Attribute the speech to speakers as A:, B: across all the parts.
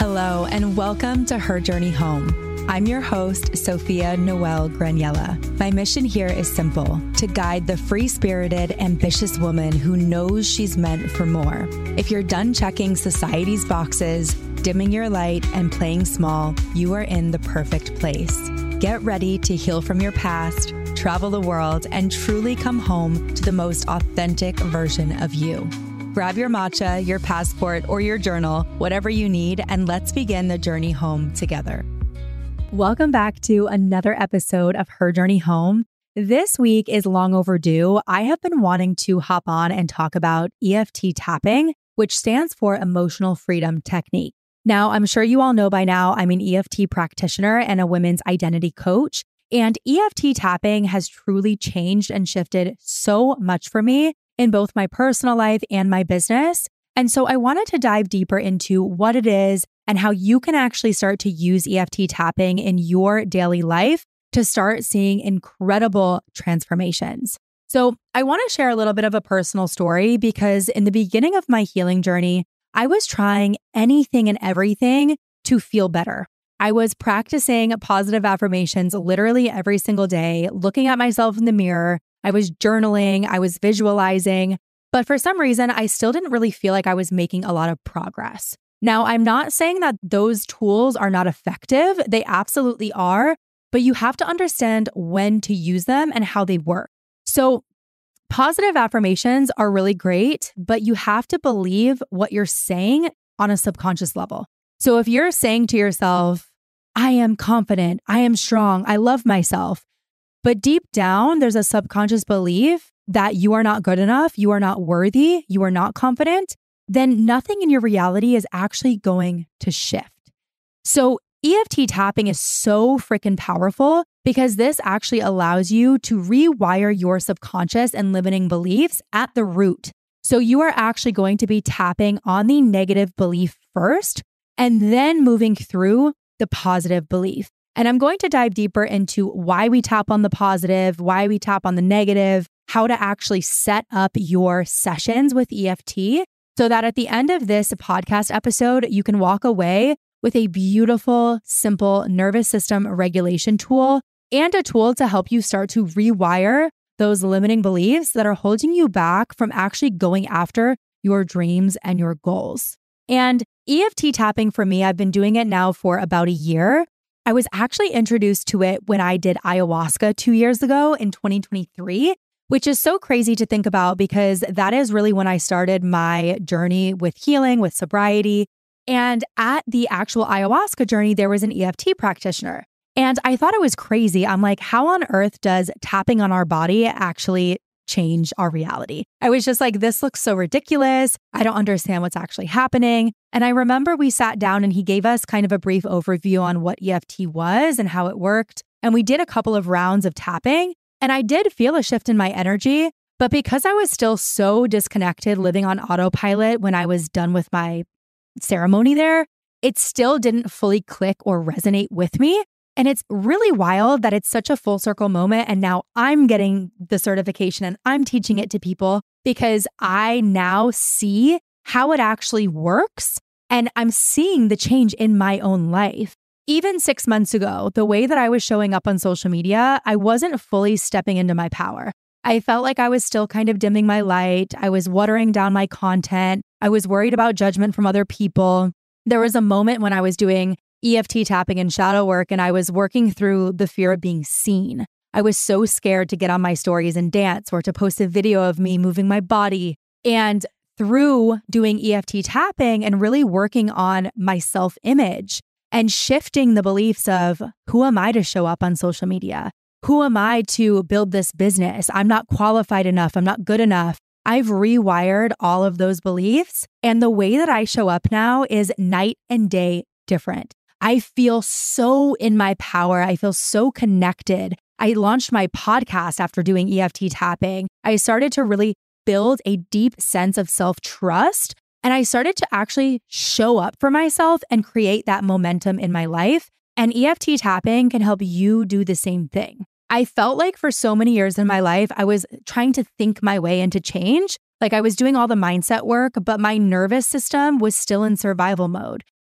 A: Hello, and welcome to Her Journey Home. I'm your host, Sophia Noel Graniella. My mission here is simple: to guide the free-spirited, ambitious woman who knows she's meant for more. If you're done checking society's boxes, dimming your light, and playing small, you are in the perfect place. Get ready to heal from your past, travel the world, and truly come home to the most authentic version of you. Grab your matcha, your passport, or your journal, whatever you need, and let's begin the journey home together. Welcome back to another episode of Her Journey Home. This week is long overdue. I have been wanting to hop on and talk about EFT tapping, which stands for Emotional Freedom Technique. Now, I'm sure you all know by now, I'm an EFT practitioner and a women's identity coach, and EFT tapping has truly changed and shifted so much for me in both my personal life and my business. And so I wanted to dive deeper into what it is and how you can actually start to use EFT tapping in your daily life to start seeing incredible transformations. So I want to share a little bit of a personal story because in the beginning of my healing journey, I was trying anything and everything to feel better. I was practicing positive affirmations literally every single day, looking at myself in the mirror. I was journaling, I was visualizing, but for some reason, I still didn't really feel like I was making a lot of progress. Now, I'm not saying that those tools are not effective. They absolutely are, but you have to understand when to use them and how they work. So positive affirmations are really great, but you have to believe what you're saying on a subconscious level. So if you're saying to yourself, I am confident, I am strong, I love myself, but deep down, there's a subconscious belief that you are not good enough, you are not worthy, you are not confident, then nothing in your reality is actually going to shift. So EFT tapping is so freaking powerful because this actually allows you to rewire your subconscious and limiting beliefs at the root. So you are actually going to be tapping on the negative belief first and then moving through the positive belief. And I'm going to dive deeper into why we tap on the positive, why we tap on the negative, how to actually set up your sessions with EFT so that at the end of this podcast episode, you can walk away with a beautiful, simple nervous system regulation tool and a tool to help you start to rewire those limiting beliefs that are holding you back from actually going after your dreams and your goals. And EFT tapping for me, I've been doing it now for about a year. I was actually introduced to it when I did ayahuasca 2 years ago in 2023, which is so crazy to think about because that is really when I started my journey with healing, with sobriety. And at the actual ayahuasca journey, there was an EFT practitioner. And I thought it was crazy. I'm like, how on earth does tapping on our body actually change our reality? I was just like, this looks so ridiculous. I don't understand what's actually happening. And I remember we sat down and he gave us kind of a brief overview on what EFT was and how it worked. And we did a couple of rounds of tapping. And I did feel a shift in my energy. But because I was still so disconnected, living on autopilot when I was done with my ceremony there, it still didn't fully click or resonate with me. And it's really wild that it's such a full circle moment. And now I'm getting the certification and I'm teaching it to people because I now see how it actually works. And I'm seeing the change in my own life. Even 6 months ago, the way that I was showing up on social media, I wasn't fully stepping into my power. I felt like I was still kind of dimming my light. I was watering down my content. I was worried about judgment from other people. There was a moment when I was doing EFT tapping and shadow work, and I was working through the fear of being seen. I was so scared to get on my stories and dance or to post a video of me moving my body. And through doing EFT tapping and really working on my self-image and shifting the beliefs of who am I to show up on social media? Who am I to build this business? I'm not qualified enough. I'm not good enough. I've rewired all of those beliefs. And the way that I show up now is night and day different. I feel so in my power. I feel so connected. I launched my podcast after doing EFT tapping. I started to really build a deep sense of self-trust. And I started to actually show up for myself and create that momentum in my life. And EFT tapping can help you do the same thing. I felt like for so many years in my life, I was trying to think my way into change. Like I was doing all the mindset work, but my nervous system was still in survival mode.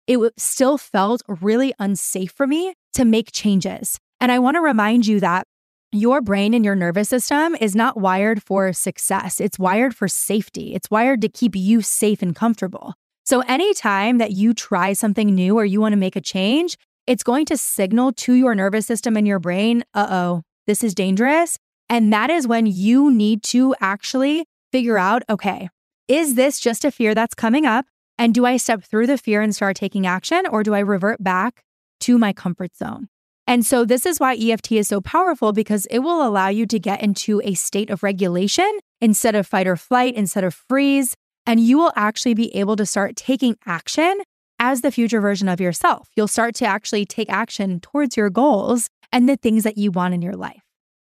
A: still felt really unsafe for me to make changes. And I want to remind you that your brain and your nervous system is not wired for success. It's wired for safety. It's wired to keep you safe and comfortable. So anytime that you try something new or you want to make a change, it's going to signal to your nervous system and your brain, this is dangerous. And that is when you need to actually figure out, okay, is this just a fear that's coming up? And do I step through the fear and start taking action? Or do I revert back to my comfort zone? And so this is why EFT is so powerful, because it will allow you to get into a state of regulation instead of fight or flight, instead of freeze. And you will actually be able to start taking action as the future version of yourself. You'll start to actually take action towards your goals and the things that you want in your life.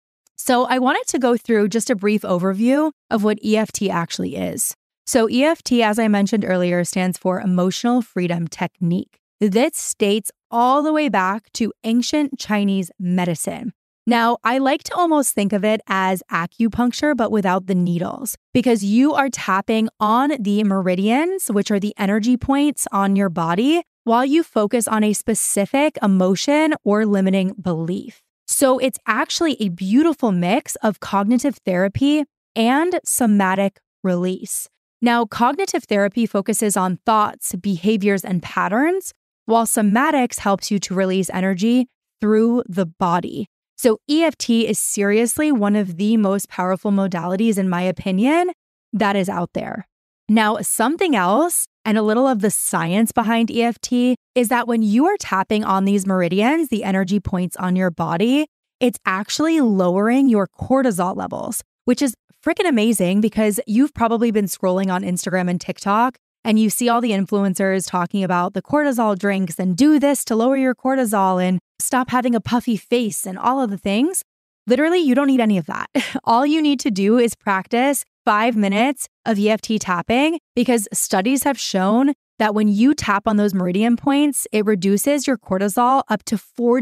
A: So I wanted to go through just a brief overview of what EFT actually is. So EFT, as I mentioned earlier, stands for Emotional Freedom Technique. This dates all the way back to ancient Chinese medicine. Now, I like to almost think of it as acupuncture, but without the needles, because you are tapping on the meridians, which are the energy points on your body, while you focus on a specific emotion or limiting belief. So it's actually a beautiful mix of cognitive therapy and somatic release. Now, cognitive therapy focuses on thoughts, behaviors, and patterns, while somatics helps you to release energy through the body. So EFT is seriously one of the most powerful modalities, in my opinion, that is out there. Now, something else and a little of the science behind EFT is that when you are tapping on these meridians, the energy points on your body, it's actually lowering your cortisol levels, which is freaking amazing, because you've probably been scrolling on Instagram and TikTok and you see all the influencers talking about the cortisol drinks and do this to lower your cortisol and stop having a puffy face and all of the things. Literally, you don't need any of that. All you need to do is practice 5 minutes of EFT tapping, because studies have shown that when you tap on those meridian points, it reduces your cortisol up to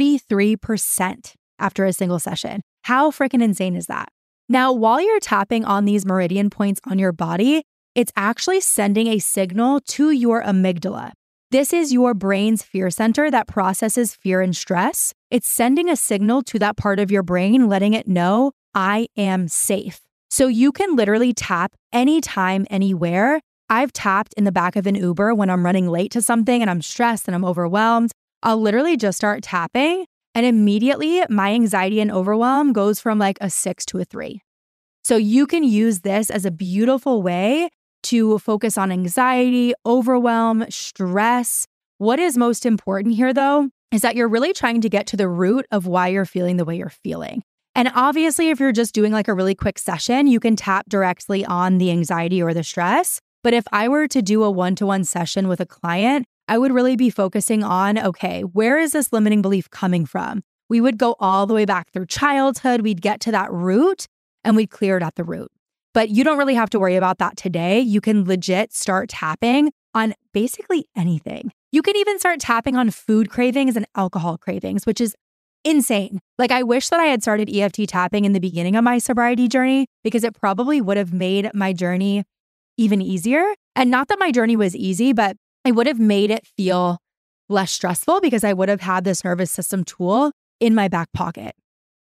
A: 43% after a single session. How freaking insane is that? Now, while you're tapping on these meridian points on your body, it's actually sending a signal to your amygdala. This is your brain's fear center that processes fear and stress. It's sending a signal to that part of your brain, letting it know, I am safe. So you can literally tap anytime, anywhere. I've tapped in the back of an Uber when I'm running late to something and I'm stressed and I'm overwhelmed. I'll literally just start tapping, and immediately my anxiety and overwhelm goes from like a 6 to a 3. So you can use this as a beautiful way to focus on anxiety, overwhelm, stress. What is most important here, though, is that you're really trying to get to the root of why you're feeling the way you're feeling. And obviously, if you're just doing like a really quick session, you can tap directly on the anxiety or the stress. But if I were to do a one-to-one session with a client, I would really be focusing on, okay, where is this limiting belief coming from? We would go all the way back through childhood. We'd get to that root and we'd clear it at the root. But you don't really have to worry about that today. You can legit start tapping on basically anything. You can even start tapping on food cravings and alcohol cravings, which is insane. Like, I wish that I had started EFT tapping in the beginning of my sobriety journey, because it probably would have made my journey even easier. And not that my journey was easy, but it would have made it feel less stressful, because I would have had this nervous system tool in my back pocket.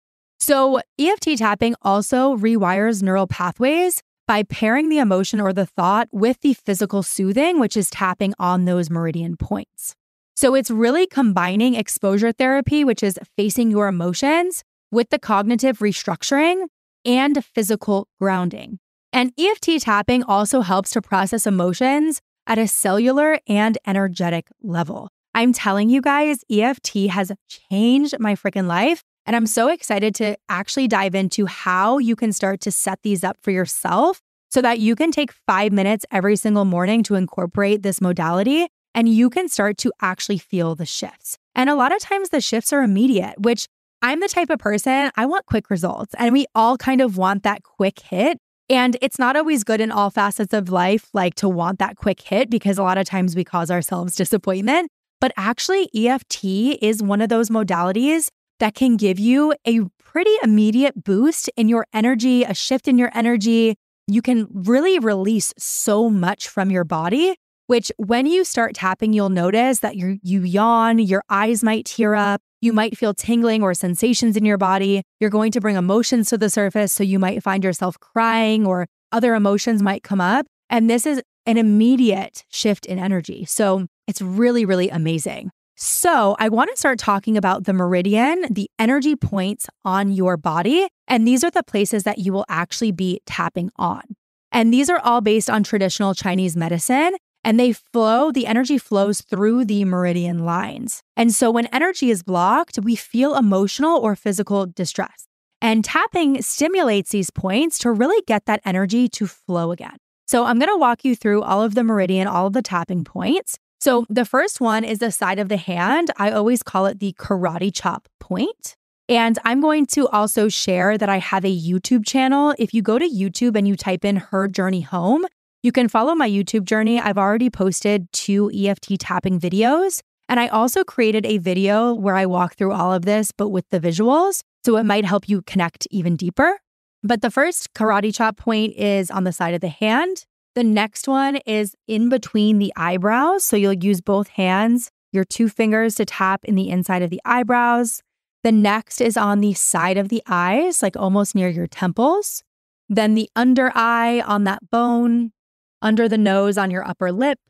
A: So EFT tapping also rewires neural pathways by pairing the emotion or the thought with the physical soothing, which is tapping on those meridian points. So it's really combining exposure therapy, which is facing your emotions, with the cognitive restructuring and physical grounding. And EFT tapping also helps to process emotions at a cellular and energetic level. I'm telling you guys, EFT has changed my freaking life. And I'm so excited to actually dive into how you can start to set these up for yourself so that you can take 5 minutes every single morning to incorporate this modality, and you can start to actually feel the shifts. And a lot of times the shifts are immediate, which I'm the type of person, I want quick results, and we all kind of want that quick hit. And it's not always good in all facets of life, like to want that quick hit, because a lot of times we cause ourselves disappointment. But actually, EFT is one of those modalities that can give you a pretty immediate boost in your energy, a shift in your energy. You can really release so much from your body which when you start tapping, you'll notice that you yawn, your eyes might tear up, you might feel tingling or sensations in your body. You're going to bring emotions to the surface, so you might find yourself crying or other emotions might come up. And this is an immediate shift in energy. So it's really, really amazing. So I want to start talking about the meridian, the energy points on your body. And these are the places that you will actually be tapping on. And these are all based on traditional Chinese medicine. And the energy flows through the meridian lines. And so when energy is blocked, we feel emotional or physical distress. And tapping stimulates these points to really get that energy to flow again. So I'm going to walk you through all of the meridian, all of the tapping points. So the first one is the side of the hand. I always call it the karate chop point. And I'm going to also share that I have a YouTube channel. If you go to YouTube and you type in Her Journey Home, you can follow my YouTube journey. I've already posted 2 EFT tapping videos. And I also created a video where I walk through all of this, but with the visuals. So it might help you connect even deeper. But the first karate chop point is on the side of the hand. The next one is in between the eyebrows. So you'll use both hands, your 2 fingers to tap in the inside of the eyebrows. The next is on the side of the eyes, like almost near your temples. Then the under eye on that bone, under the nose on your upper lip,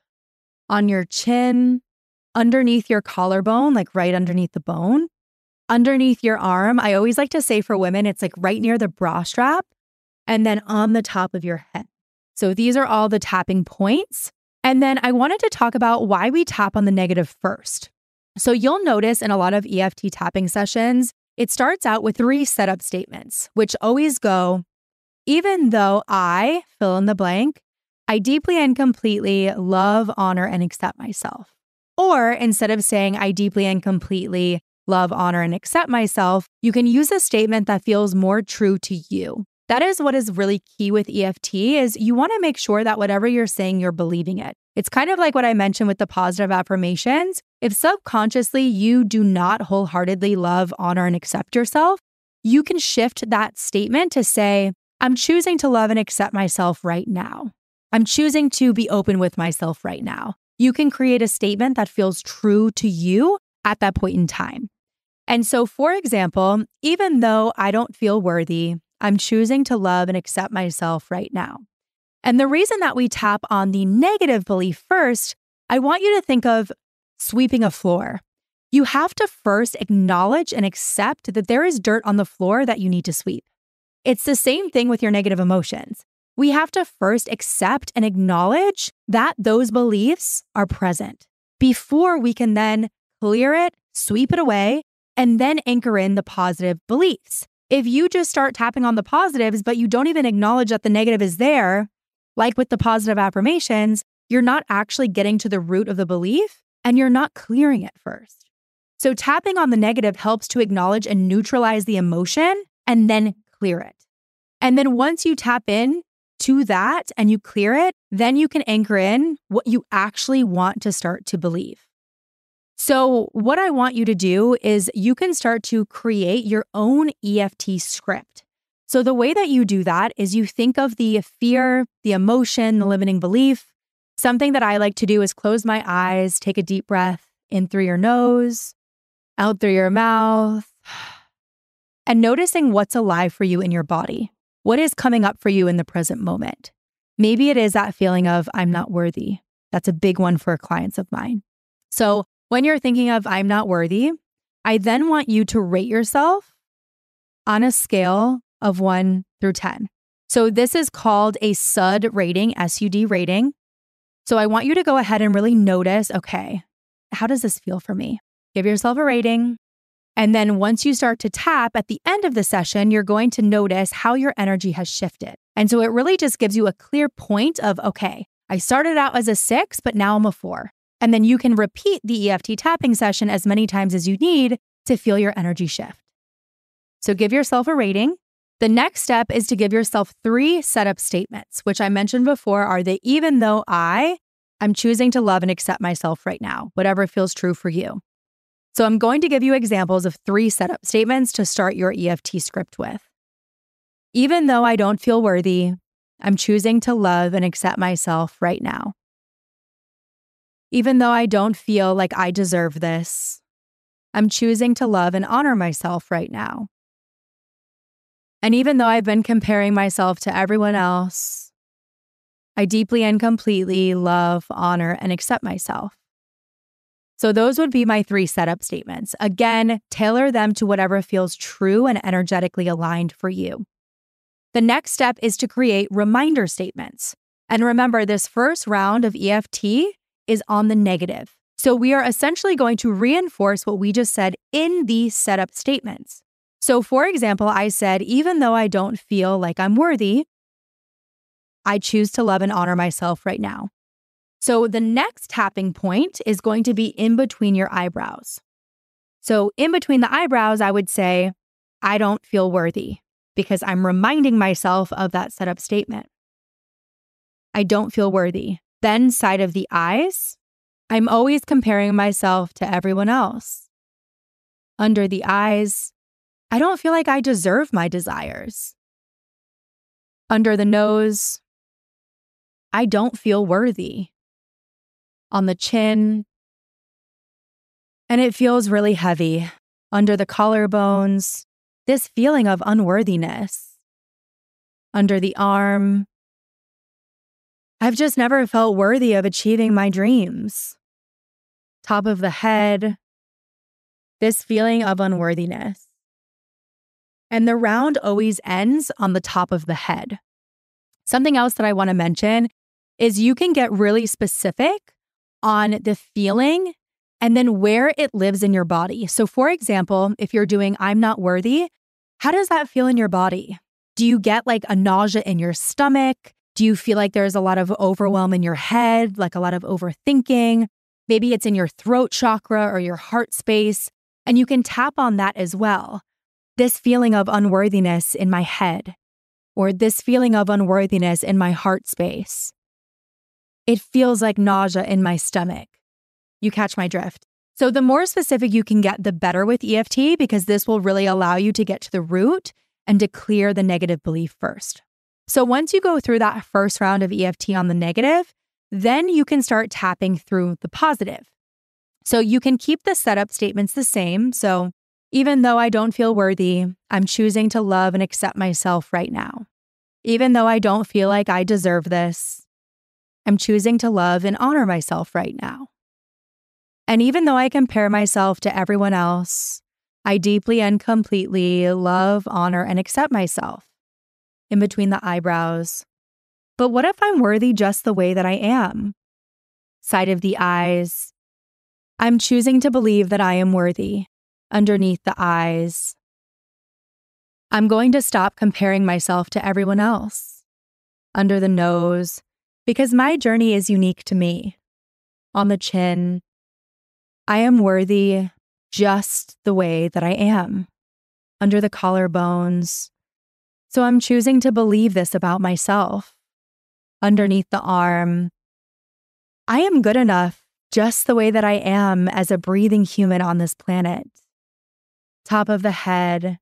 A: on your chin, underneath your collarbone, like right underneath the bone, underneath your arm. I always like to say for women, it's like right near the bra strap, and then on the top of your head. So these are all the tapping points. And then I wanted to talk about why we tap on the negative first. So you'll notice in a lot of EFT tapping sessions, it starts out with 3 setup statements, which always go, even though I, fill in the blank, I deeply and completely love, honor, and accept myself. Or instead of saying I deeply and completely love, honor, and accept myself, you can use a statement that feels more true to you. That is what is really key with EFT is you want to make sure that whatever you're saying, you're believing it. It's kind of like what I mentioned with the positive affirmations. If subconsciously you do not wholeheartedly love, honor, and accept yourself, you can shift that statement to say, I'm choosing to love and accept myself right now. I'm choosing to be open with myself right now. You can create a statement that feels true to you at that point in time. And so, for example, even though I don't feel worthy, I'm choosing to love and accept myself right now. And the reason that we tap on the negative belief first, I want you to think of sweeping a floor. You have to first acknowledge and accept that there is dirt on the floor that you need to sweep. It's the same thing with your negative emotions. We have to first accept and acknowledge that those beliefs are present before we can then clear it, sweep it away, and then anchor in the positive beliefs. If you just start tapping on the positives, but you don't even acknowledge that the negative is there, like with the positive affirmations, you're not actually getting to the root of the belief and you're not clearing it first. So tapping on the negative helps to acknowledge and neutralize the emotion and then clear it. And then once you tap in to that and you clear it, then you can anchor in what you actually want to start to believe. So what I want you to do is you can start to create your own EFT script. So the way that you do that is you think of the fear, the emotion, the limiting belief. Something that I like to do is close my eyes, take a deep breath in through your nose, out through your mouth, and noticing what's alive for you in your body. What is coming up for you in the present moment? Maybe it is that feeling of I'm not worthy. That's a big one for clients of mine. So when you're thinking of I'm not worthy, I then want you to rate yourself on a scale of 1 through 10. So this is called a SUD rating, SUD rating. So I want you to go ahead and really notice, okay, how does this feel for me? Give yourself a rating. And then once you start to tap at the end of the session, you're going to notice how your energy has shifted. And so it really just gives you a clear point of, okay, I started out as a 6, but now I'm a 4. And then you can repeat the EFT tapping session as many times as you need to feel your energy shift. So give yourself a rating. The next step is to give yourself 3 setup statements, which I mentioned before are the even though I'm choosing to love and accept myself right now, whatever feels true for you. So I'm going to give you examples of 3 setup statements to start your EFT script with. Even though I don't feel worthy, I'm choosing to love and accept myself right now. Even though I don't feel like I deserve this, I'm choosing to love and honor myself right now. And even though I've been comparing myself to everyone else, I deeply and completely love, honor, and accept myself. So those would be my 3 setup statements. Again, tailor them to whatever feels true and energetically aligned for you. The next step is to create reminder statements. And remember, this first round of EFT is on the negative. So we are essentially going to reinforce what we just said in these setup statements. So for example, I said, even though I don't feel like I'm worthy, I choose to love and honor myself right now. So the next tapping point is going to be in between your eyebrows. So in between the eyebrows, I would say, I don't feel worthy, because I'm reminding myself of that setup statement. I don't feel worthy. Then side of the eyes, I'm always comparing myself to everyone else. Under the eyes, I don't feel like I deserve my desires. Under the nose, I don't feel worthy. On the chin, and it feels really heavy. Under the collarbones, this feeling of unworthiness. Under the arm, I've just never felt worthy of achieving my dreams. Top of the head, this feeling of unworthiness. And the round always ends on the top of the head. Something else that I want to mention is you can get really specific on the feeling and then where it lives in your body. So for example, if you're doing I'm not worthy, how does that feel in your body? Do you get like a nausea in your stomach? Do you feel like there's a lot of overwhelm in your head, like a lot of overthinking? Maybe it's in your throat chakra or your heart space, and you can tap on that as well. This feeling of unworthiness in my head, or this feeling of unworthiness in my heart space. It feels like nausea in my stomach. You catch my drift. So the more specific you can get, the better with EFT, because this will really allow you to get to the root and to clear the negative belief first. So once you go through that first round of EFT on the negative, then you can start tapping through the positive. So you can keep the setup statements the same. So even though I don't feel worthy, I'm choosing to love and accept myself right now. Even though I don't feel like I deserve this, I'm choosing to love and honor myself right now. And even though I compare myself to everyone else, I deeply and completely love, honor, and accept myself. In between the eyebrows. But what if I'm worthy just the way that I am? Side of the eyes. I'm choosing to believe that I am worthy. Underneath the eyes. I'm going to stop comparing myself to everyone else. Under the nose, because my journey is unique to me. On the chin, I am worthy just the way that I am. Under the collarbones, so I'm choosing to believe this about myself. Underneath the arm, I am good enough just the way that I am as a breathing human on this planet. Top of the head,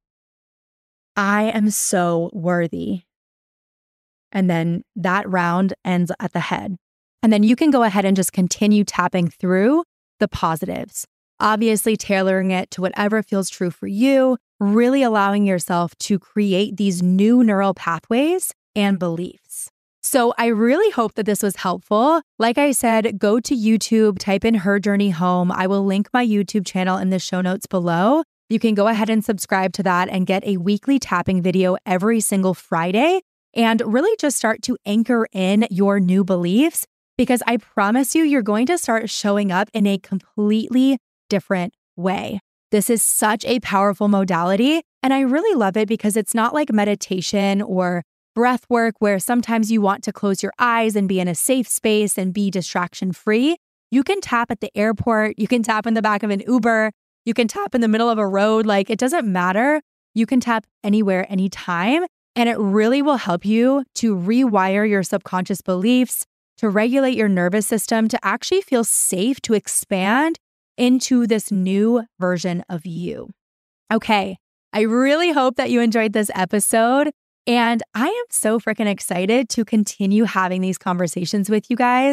A: I am so worthy. And then that round ends at the head. And then you can go ahead and just continue tapping through the positives, obviously tailoring it to whatever feels true for you, really allowing yourself to create these new neural pathways and beliefs. So I really hope that this was helpful. Like I said, go to YouTube, type in Her Journey Home. I will link my YouTube channel in the show notes below. You can go ahead and subscribe to that and get a weekly tapping video every single Friday and really just start to anchor in your new beliefs, because I promise you, you're going to start showing up in a completely different way. This is such a powerful modality, and I really love it because it's not like meditation or breath work where sometimes you want to close your eyes and be in a safe space and be distraction free. You can tap at the airport, you can tap in the back of an Uber, you can tap in the middle of a road, like it doesn't matter. You can tap anywhere, anytime, and it really will help you to rewire your subconscious beliefs, to regulate your nervous system, to actually feel safe to expand into this new version of you. Okay, I really hope that you enjoyed this episode, and I am so freaking excited to continue having these conversations with you guys.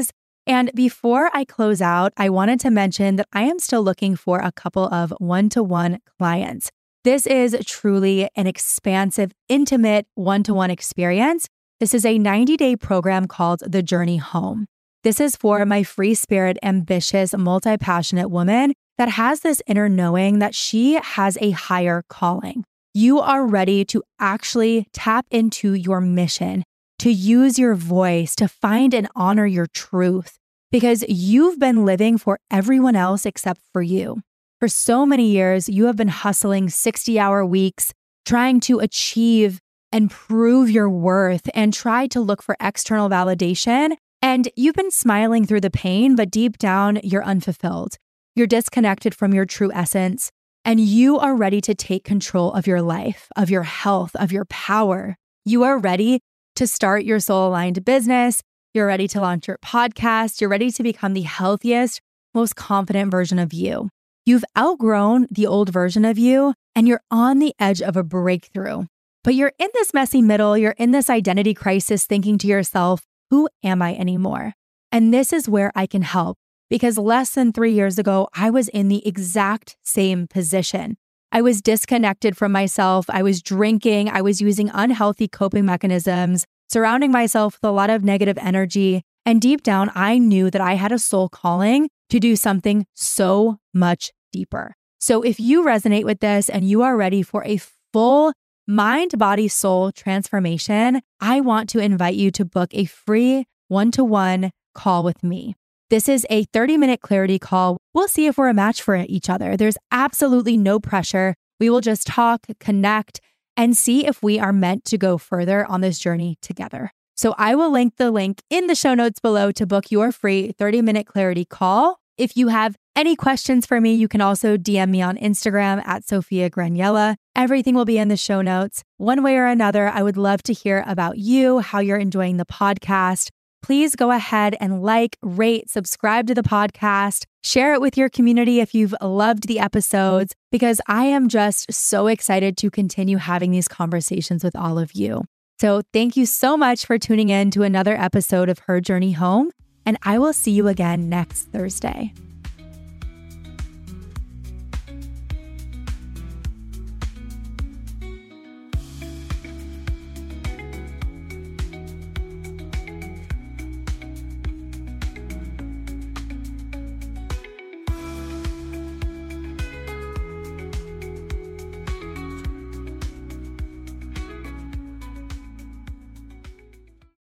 A: And before I close out, I wanted to mention that I am still looking for a couple of one-to-one clients. This is truly an expansive, intimate one-to-one experience. This is a 90-day program called The Journey Home. This is for my free spirit, ambitious, multi-passionate woman that has this inner knowing that she has a higher calling. You are ready to actually tap into your mission, to use your voice, to find and honor your truth, because you've been living for everyone else except for you. For so many years, you have been hustling 60-hour weeks, trying to achieve and prove your worth and try to look for external validation. And you've been smiling through the pain, but deep down, you're unfulfilled. You're disconnected from your true essence, and you are ready to take control of your life, of your health, of your power. You are ready to start your soul-aligned business. You're ready to launch your podcast. You're ready to become the healthiest, most confident version of you. You've outgrown the old version of you, and you're on the edge of a breakthrough. But you're in this messy middle. You're in this identity crisis thinking to yourself, who am I anymore? And this is where I can help, because less than 3 years ago, I was in the exact same position. I was disconnected from myself. I was drinking. I was using unhealthy coping mechanisms, surrounding myself with a lot of negative energy. And deep down, I knew that I had a soul calling to do something so much deeper. So if you resonate with this and you are ready for a full mind, body, soul transformation, I want to invite you to book a free one-to-one call with me. This is a 30-minute clarity call. We'll see if we're a match for each other. There's absolutely no pressure. We will just talk, connect, and see if we are meant to go further on this journey together. So I will link the link in the show notes below to book your free 30-minute clarity call. If you have any questions for me, you can also DM me on Instagram at Sophia Graniella. Everything will be in the show notes. One way or another, I would love to hear about you, how you're enjoying the podcast. Please go ahead and like, rate, subscribe to the podcast, share it with your community if you've loved the episodes, because I am just so excited to continue having these conversations with all of you. So thank you so much for tuning in to another episode of Her Journey Home, and I will see you again next Thursday.